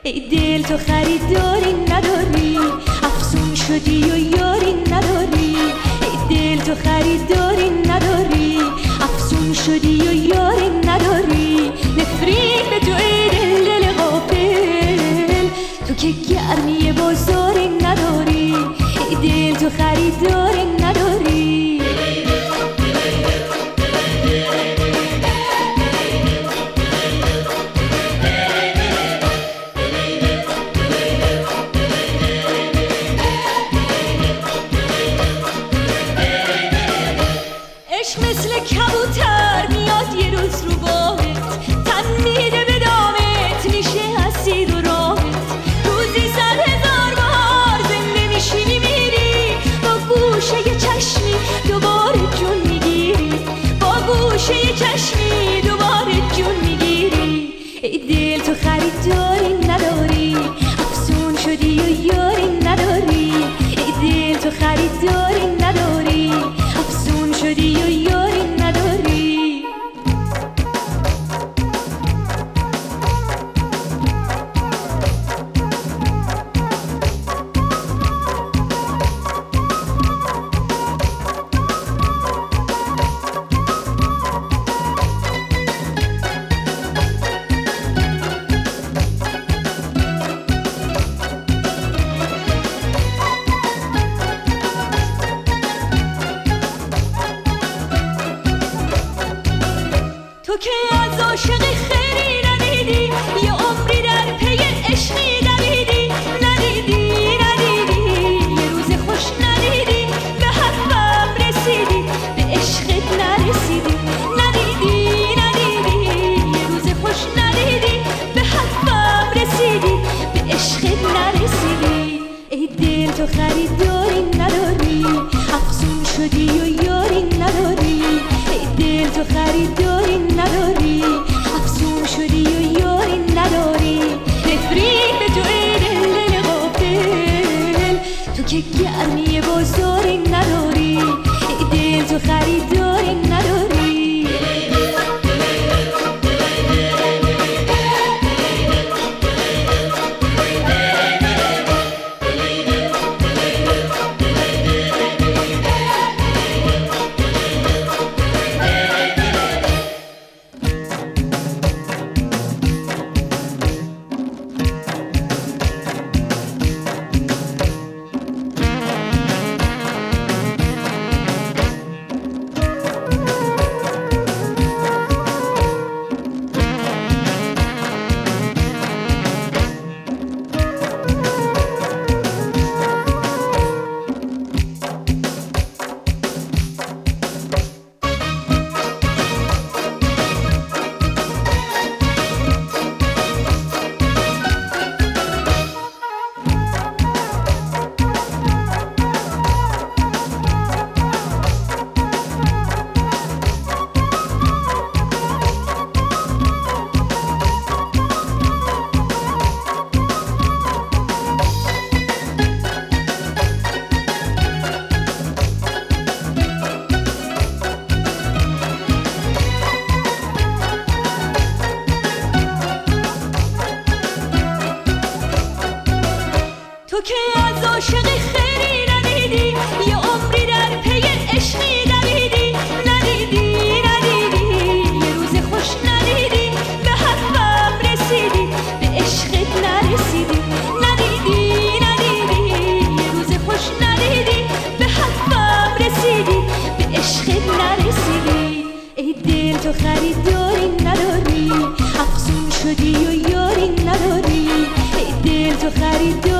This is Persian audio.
ای دل تو خریداری نداری، افسون شدی و یاری نداری. ای دل تو خریداری نداری، افسون شدی و یاری نداری. نفرین به تو ای دل غافل، تو که گرمی بازاری نداری. ای دل تو خریداری نداری. مثل کبوتر میاد یه روز رو بامت، تن میده به دامت، میشه اسیر و رامت. روزی 100,000 بار زنده میشی میمیری، با گوشه یه چشمی دوباره جون میگیری. با گوشه یه چشمی دوباره جون میگیری. ای دل تو خریداری نداری، افسون شدی و یاری نداری. ای دل تو خریداری نداری، افسون شدی و یاری نداری. تو که از عاشق خیلی ندیدی، یه عمری در پی عشقی دویدی. ندیدی یه روز خوش ندیدی، به حرفم رسیدی به عشقت نرسیدی. ندیدی یه روز خوش ندیدی، به حرفم رسیدی به عشقت نرسیدی. ای دل تو خریداری نداری، افسون شدی و یاری نداری. ای دل تو خریداری نداری، افسون شدی و یاری نداری. نفرین به تو ای دل غافل، تو که گرمی بازاری نداری. ای دل تو خریداری نداری. تو که از عاشق خیلی ندیدی، یه عمری در پی عشقی دویدی. ندیدی یه روز خوش ندیدی، به حرفم رسیدی به عشقت نرسیدی. ندیدی یه روز خوش ندیدی، به حرفم رسیدی به عشقت نرسیدی. ای دل تو خریداری نداری، افسون شدی و یاری نداری. ای دل تو خریداری